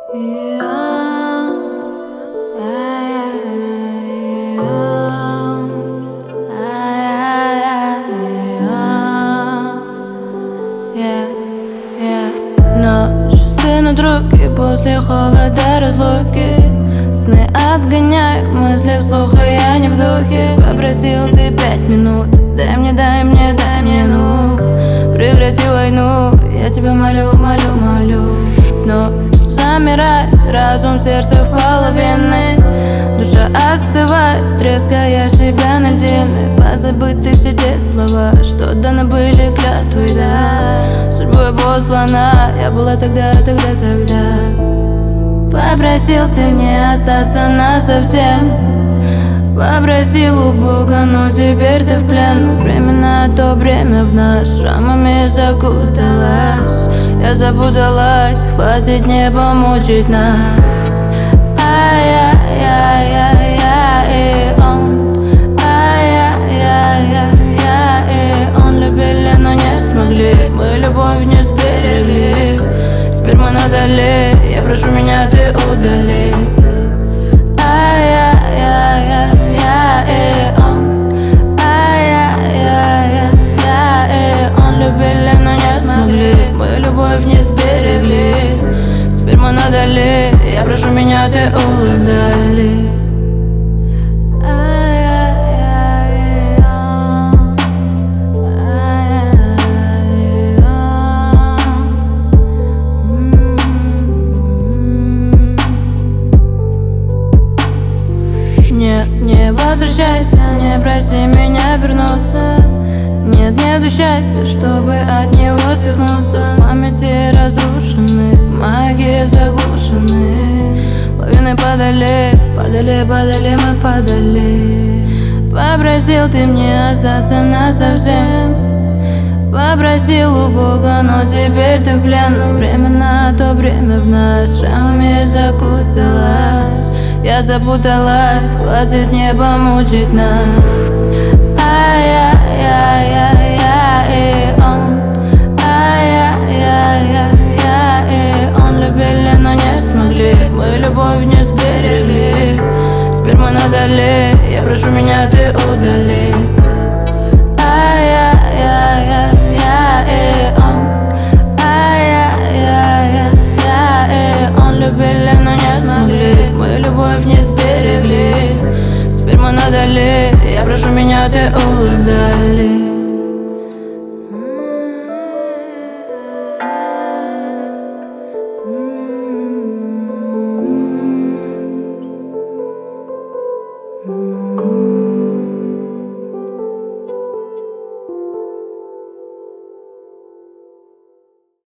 Ночь стынут руки после холода разлуки. Сны отгоняю, мысли вслух, а я не в духе. Попросил ты 5 минут, дай мне, ну прекрати войну, я тебя молю, молю, молю. Вновь замирает разум, сердце в половины. Душа остывает, треская себя на льдины. Позабыты все те слова, что даны были клятвой, да. Судьбой послана, я была тогда. Попросил ты мне остаться насовсем. Попросил у Бога, но теперь ты в плен. Временно то время в нас шрамами закуталась. Я запуталась, хватит не помучить нас. Он любили, но не смогли. Мы любовь не сберегли. Теперь мы надали, я прошу меня, ты удали. Он любили, но не смогли. Мы любовь не сберегли. Теперь мы надали, я прошу меня, ты удали. Нет, не возвращайся, не проси меня вернуться. Нет, нету счастья, чтобы от него свернуться. В памяти разрушены, магии заглушены. Лавины падали, мы падали. Попросил ты мне остаться насовсем. Попросил у Бога, но теперь ты в плен. Временно то время в нас шрамами закуталась. Я запуталась, хватит не помучить нас. Он любили, но не смогли. Мы любовь не сберегли. Теперь мы надали, я прошу меня, ты удали. Он любили, но не смогли. Мы любовь не сберегли. Теперь мы надали, я прошу меня, ты удали. Mm-hmm.